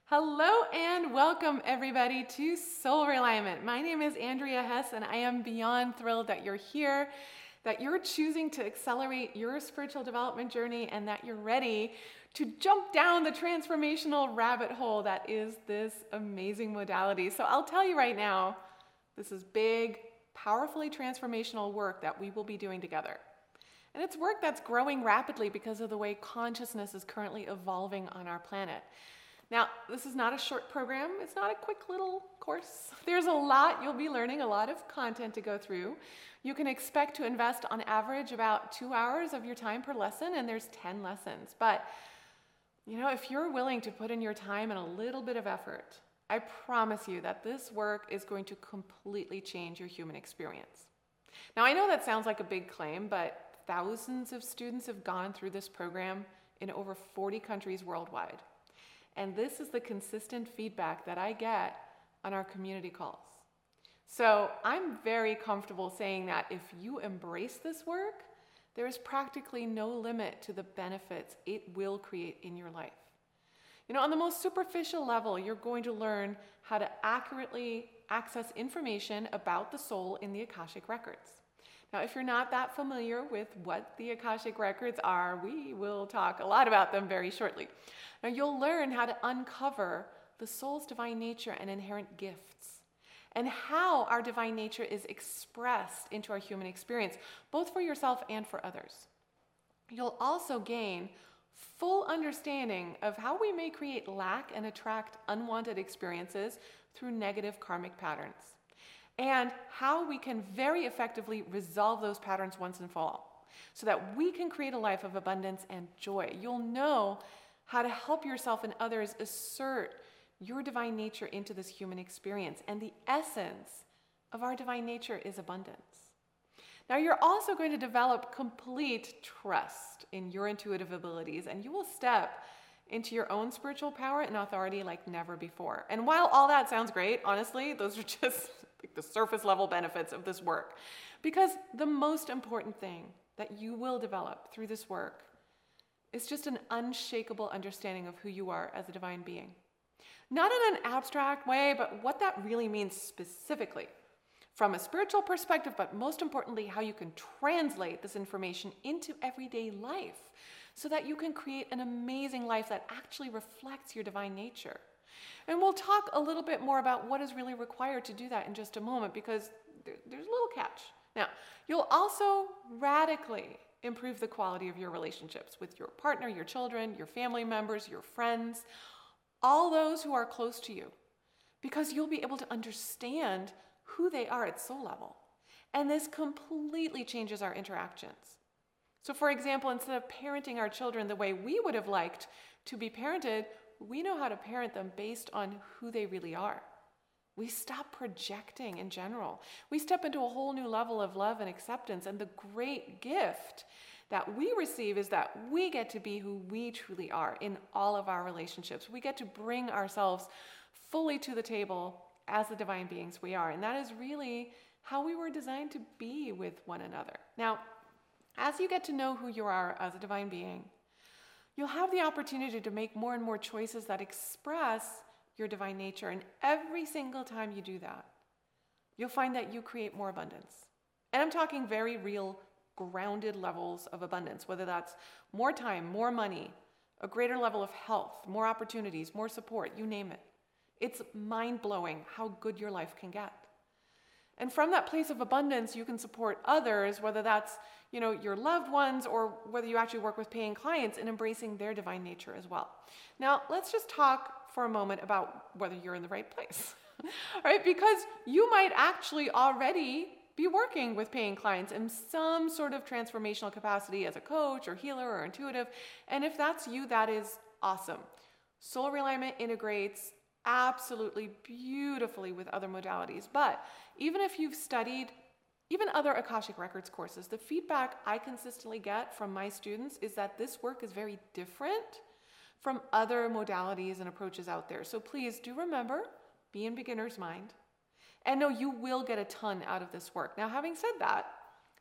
Hello and welcome everybody to Soul Realignment. My name is Andrea Hess and I am beyond thrilled that you're here, that you're choosing to accelerate your spiritual development journey, and that you're ready to jump down the transformational rabbit hole that is this amazing modality. So I'll tell you right now, this is big, powerfully transformational work that we will be doing together. And it's work that's growing rapidly because of the way consciousness is currently evolving on our planet. Now, this is not a short program. It's not a quick little course. There's a lot you'll be learning, a lot of content to go through. You can expect to invest on average about 2 hours of your time per lesson, and there's 10 lessons. But, if you're willing to put in your time and a little bit of effort, I promise you that this work is going to completely change your human experience. Now, I know that sounds like a big claim, but thousands of students have gone through this program in over 40 countries worldwide. And this is the consistent feedback that I get on our community calls. So I'm very comfortable saying that if you embrace this work, there is practically no limit to the benefits it will create in your life. On the most superficial level, you're going to learn how to accurately access information about the soul in the Akashic Records. Now, if you're not that familiar with what the Akashic Records are, we will talk a lot about them very shortly. Now, you'll learn how to uncover the soul's divine nature and inherent gifts, and how our divine nature is expressed into our human experience, both for yourself and for others. You'll also gain full understanding of how we may create lack and attract unwanted experiences through negative karmic patterns, and how we can very effectively resolve those patterns once and for all, so that we can create a life of abundance and joy. You'll know how to help yourself and others assert your divine nature into this human experience. And the essence of our divine nature is abundance. Now, you're also going to develop complete trust in your intuitive abilities, and you will step into your own spiritual power and authority like never before. And while all that sounds great, honestly, those are just like the surface level benefits of this work. Because the most important thing that you will develop through this work is just an unshakable understanding of who you are as a divine being. Not in an abstract way, but what that really means specifically from a spiritual perspective, but most importantly, how you can translate this information into everyday life so that you can create an amazing life that actually reflects your divine nature. And we'll talk a little bit more about what is really required to do that in just a moment, because there's a little catch. Now, you'll also radically improve the quality of your relationships with your partner, your children, your family members, your friends, all those who are close to you, because you'll be able to understand who they are at soul level. And this completely changes our interactions. So for example, instead of parenting our children the way we would have liked to be parented, we know how to parent them based on who they really are. We stop projecting in general. We step into a whole new level of love and acceptance. And the great gift that we receive is that we get to be who we truly are in all of our relationships. We get to bring ourselves fully to the table as the divine beings we are. And that is really how we were designed to be with one another. Now, as you get to know who you are as a divine being, you'll have the opportunity to make more and more choices that express your divine nature. And every single time you do that, you'll find that you create more abundance. And I'm talking very real, grounded levels of abundance, whether that's more time, more money, a greater level of health, more opportunities, more support, you name it. It's mind-blowing how good your life can get. And from that place of abundance, you can support others, whether that's, your loved ones, or whether you actually work with paying clients in embracing their divine nature as well. Now, let's just talk for a moment about whether you're in the right place, right? Because you might actually already be working with paying clients in some sort of transformational capacity as a coach or healer or intuitive. And if that's you, that is awesome. Soul Realignment integrates absolutely beautifully with other modalities. But even if you've studied even other Akashic Records courses, the feedback I consistently get from my students is that this work is very different from other modalities and approaches out there. So please do remember, be in beginner's mind. And no, you will get a ton out of this work. Now, having said that,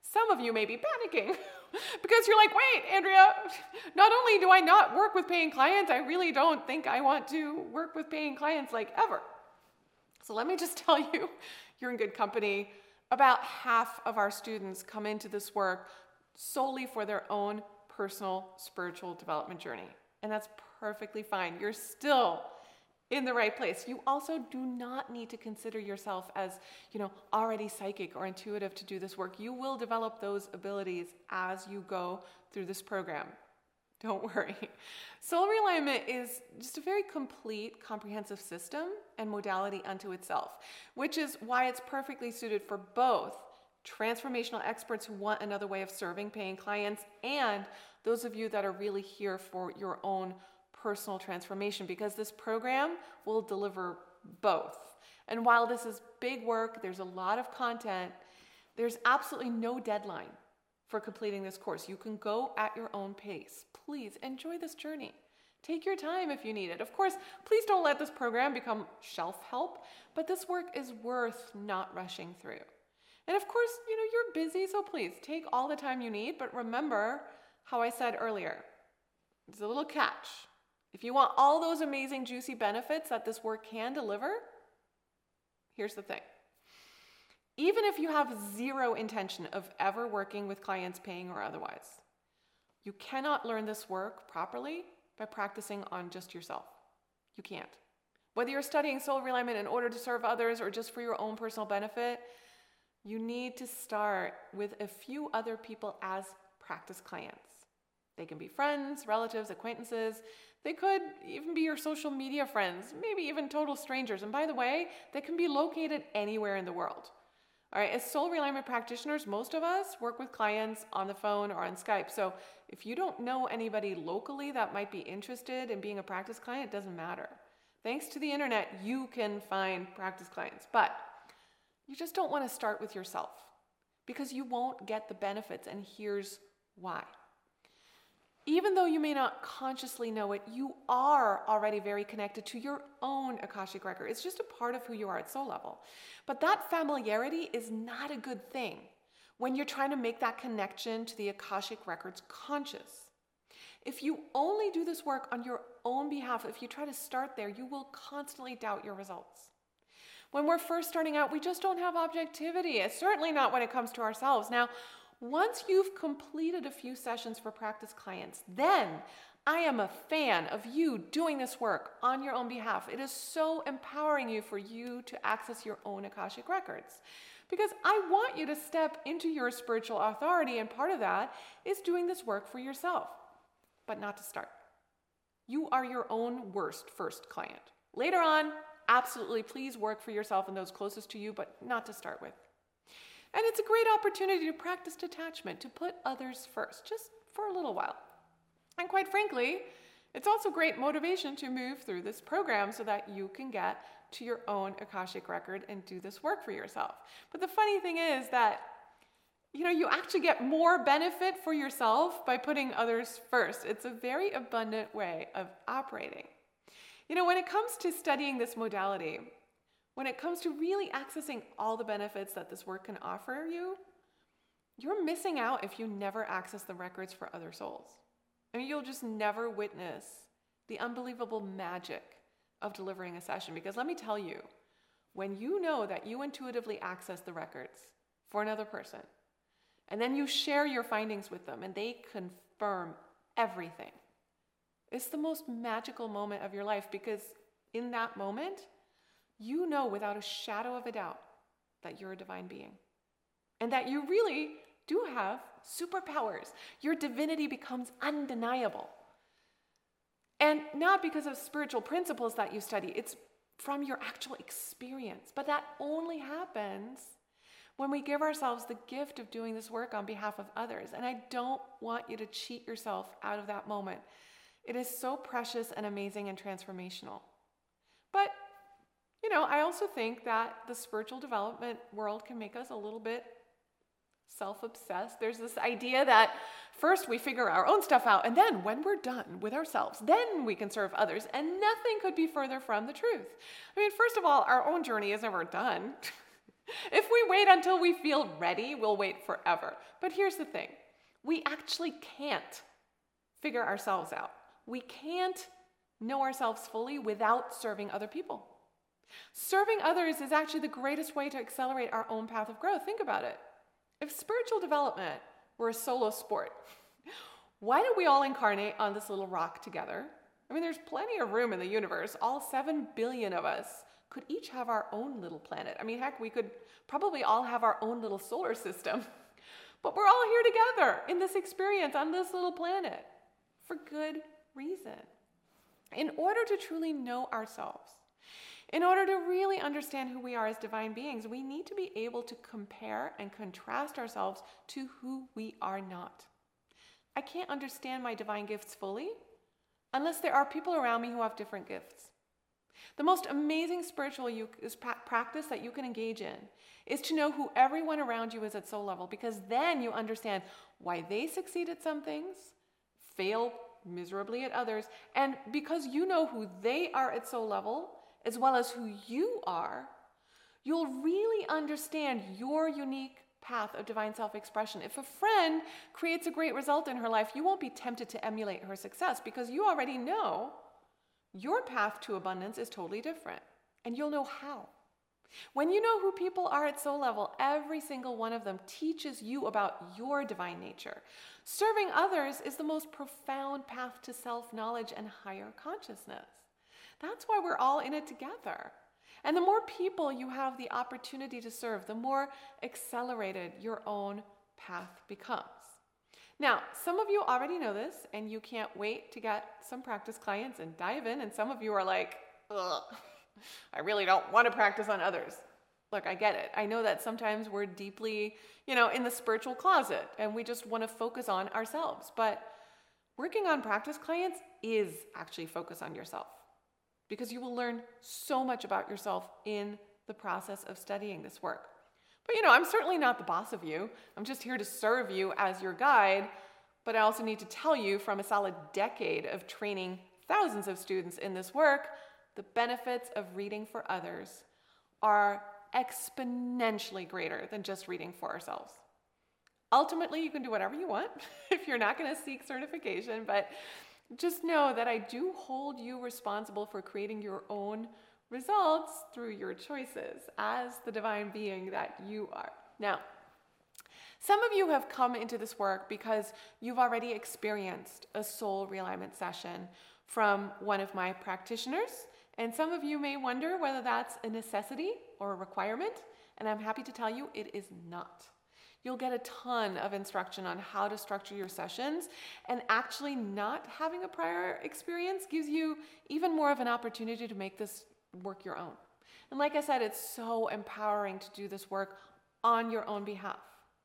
Some of you may be panicking because you're like, wait, Andrea, not only do I not work with paying clients, I really don't think I want to work with paying clients like ever. So let me just tell you, you're in good company. About half of our students come into this work solely for their own personal spiritual development journey. And that's perfectly fine. You're still in the right place. You also do not need to consider yourself as, already psychic or intuitive to do this work. You will develop those abilities as you go through this program. Don't worry. Soul realignment is just a very complete, comprehensive system and modality unto itself, which is why it's perfectly suited for both transformational experts who want another way of serving paying clients and those of you that are really here for your own personal transformation, because this program will deliver both. And while this is big work, there's a lot of content, there's absolutely no deadline for completing this course. You can go at your own pace. Please enjoy this journey. Take your time if you need it. Of course, please don't let this program become shelf help, but this work is worth not rushing through. And of course, you're busy, so please take all the time you need, but remember how I said earlier, there's a little catch. If you want all those amazing, juicy benefits that this work can deliver, here's the thing. Even if you have zero intention of ever working with clients paying or otherwise, you cannot learn this work properly by practicing on just yourself. You can't. Whether you're studying soul realignment in order to serve others or just for your own personal benefit, you need to start with a few other people as practice clients. They can be friends, relatives, acquaintances. They could even be your social media friends, maybe even total strangers. And by the way, they can be located anywhere in the world. All right, as soul realignment practitioners, most of us work with clients on the phone or on Skype. So if you don't know anybody locally that might be interested in being a practice client, it doesn't matter. Thanks to the internet, you can find practice clients. But you just don't want to start with yourself because you won't get the benefits, and here's why. Even though you may not consciously know it, you are already very connected to your own Akashic record. It's just a part of who you are at soul level. But that familiarity is not a good thing when you're trying to make that connection to the Akashic records conscious. If you only do this work on your own behalf, if you try to start there, you will constantly doubt your results. When we're first starting out, we just don't have objectivity. It's certainly not when it comes to ourselves. Now, once you've completed a few sessions for practice clients, then I am a fan of you doing this work on your own behalf. It is so empowering you for you to access your own Akashic records. Because I want you to step into your spiritual authority, and part of that is doing this work for yourself, but not to start. You are your own worst first client. Later on, absolutely, please work for yourself and those closest to you, but not to start with. And it's a great opportunity to practice detachment, to put others first, just for a little while. And quite frankly, it's also great motivation to move through this program so that you can get to your own Akashic record and do this work for yourself. But the funny thing is that, you actually get more benefit for yourself by putting others first. It's a very abundant way of operating. When it comes to studying this modality, when it comes to really accessing all the benefits that this work can offer you, you're missing out if you never access the records for other souls. You'll just never witness the unbelievable magic of delivering a session. Because let me tell you, when you know that you intuitively access the records for another person, and then you share your findings with them, and they confirm everything, it's the most magical moment of your life, because in that moment, you know without a shadow of a doubt that you're a divine being and that you really do have superpowers. Your divinity becomes undeniable. And not because of spiritual principles that you study, it's from your actual experience. But that only happens when we give ourselves the gift of doing this work on behalf of others. And I don't want you to cheat yourself out of that moment. It is so precious and amazing and transformational. But I also think that the spiritual development world can make us a little bit self-obsessed. There's this idea that first we figure our own stuff out, and then when we're done with ourselves, then we can serve others. And nothing could be further from the truth. First of all, our own journey is never done. If we wait until we feel ready, we'll wait forever. But here's the thing. We actually can't figure ourselves out. We can't know ourselves fully without serving other people. Serving others is actually the greatest way to accelerate our own path of growth. Think about it. If spiritual development were a solo sport, why don't we all incarnate on this little rock together? I mean, there's plenty of room in the universe. All 7 billion of us could each have our own little planet. I mean, heck, we could probably all have our own little solar system. But we're all here together in this experience on this little planet for good reason. In order to truly know ourselves, in order to really understand who we are as divine beings, we need to be able to compare and contrast ourselves to who we are not. I can't understand my divine gifts fully unless there are people around me who have different gifts. The most amazing spiritual practice that you can engage in is to know who everyone around you is at soul level, because then you understand why they succeed at some things, fail miserably at others, and because you know who they are at soul level, as well as who you are, you'll really understand your unique path of divine self-expression. If a friend creates a great result in her life, you won't be tempted to emulate her success because you already know your path to abundance is totally different, and you'll know how. When you know who people are at soul level, every single one of them teaches you about your divine nature. Serving others is the most profound path to self-knowledge and higher consciousness. That's why we're all in it together. And the more people you have the opportunity to serve, the more accelerated your own path becomes. Now, some of you already know this, and you can't wait to get some practice clients and dive in, and some of you are like, ugh, I really don't want to practice on others. Look, I get it. I know that sometimes we're deeply, in the spiritual closet, and we just want to focus on ourselves. But working on practice clients is actually focus on yourself, because you will learn so much about yourself in the process of studying this work. But I'm certainly not the boss of you. I'm just here to serve you as your guide. But I also need to tell you, from a solid decade of training thousands of students in this work, the benefits of reading for others are exponentially greater than just reading for ourselves. Ultimately, you can do whatever you want if you're not going to seek certification, but just know that I do hold you responsible for creating your own results through your choices as the divine being that you are. Now, some of you have come into this work because you've already experienced a soul realignment session from one of my practitioners, and some of you may wonder whether that's a necessity or a requirement, and I'm happy to tell you it is not. You'll get a ton of instruction on how to structure your sessions, and actually not having a prior experience gives you even more of an opportunity to make this work your own. And like I said, it's so empowering to do this work on your own behalf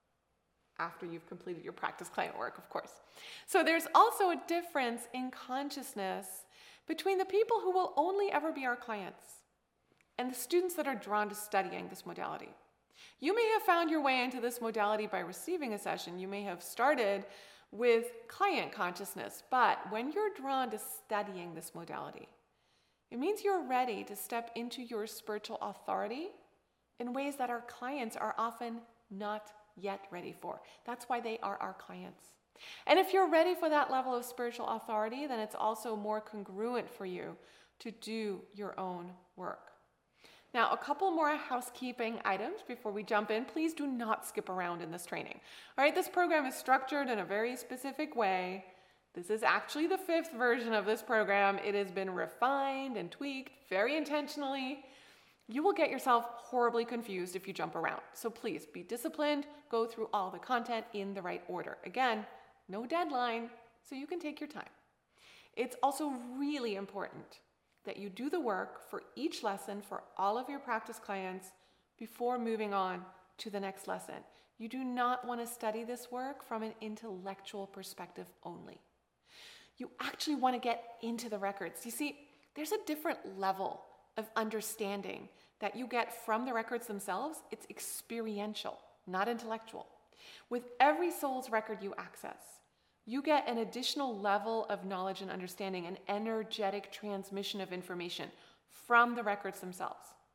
after you've completed your practice client work, of course. So there's also a difference in consciousness between the people who will only ever be our clients and the students that are drawn to studying this modality. You may have found your way into this modality by receiving a session. You may have started with client consciousness, but when you're drawn to studying this modality, it means you're ready to step into your spiritual authority in ways that our clients are often not yet ready for. That's why they are our clients. And if you're ready for that level of spiritual authority, then it's also more congruent for you to do your own work. Now, a couple more housekeeping items before we jump in. Please do not skip around in this training. All right, this program is structured in a very specific way. This is actually the 5th version of this program. It has been refined and tweaked very intentionally. You will get yourself horribly confused if you jump around. So please be disciplined, go through all the content in the right order. Again, no deadline, so you can take your time. It's also really important that you do the work for each lesson for all of your practice clients before moving on to the next lesson. You do not want to study this work from an intellectual perspective only. You actually want to get into the records. You see, there's a different level of understanding that you get from the records themselves. It's experiential, not intellectual. With every soul's record you access, you get an additional level of knowledge and understanding, an energetic transmission of information from the records themselves.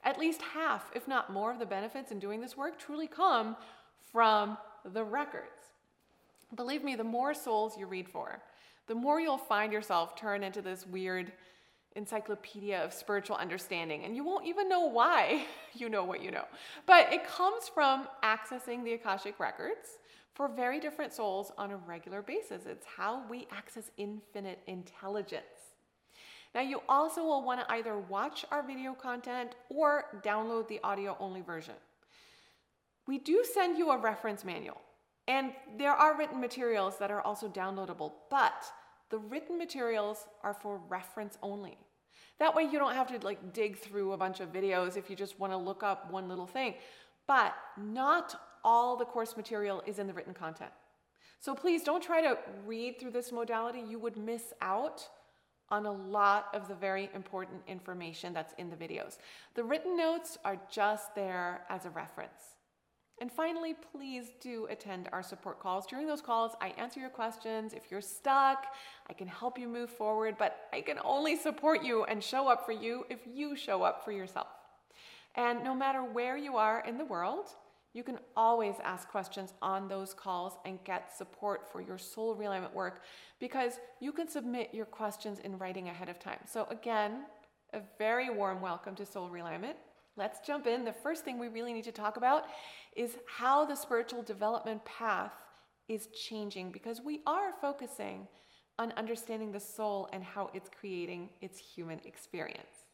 At least half, if not more, of the benefits in doing this work truly come from the records. Believe me, the more souls you read for, the more you'll find yourself turn into this weird encyclopedia of spiritual understanding, and you won't even know why you know what you know. But it comes from accessing the Akashic records for very different souls on a regular basis. It's how we access infinite intelligence. Now, you also will want to either watch our video content or download the audio-only version. We do send you a reference manual, and there are written materials that are also downloadable, but the written materials are for reference only. That way you don't have to dig through a bunch of videos if you just want to look up one little thing. But not all the course material is in the written content. So please don't try to read through this modality. You would miss out on a lot of the very important information that's in the videos. The written notes are just there as a reference. And finally, please do attend our support calls. During those calls, I answer your questions. If you're stuck, I can help you move forward, but I can only support you and show up for you if you show up for yourself. And no matter where you are in the world, you can always ask questions on those calls and get support for your soul realignment work, because you can submit your questions in writing ahead of time. So again, a very warm welcome to Soul Realignment. Let's jump in. The first thing we really need to talk about is how the spiritual development path is changing, because we are focusing on understanding the soul and how it's creating its human experience.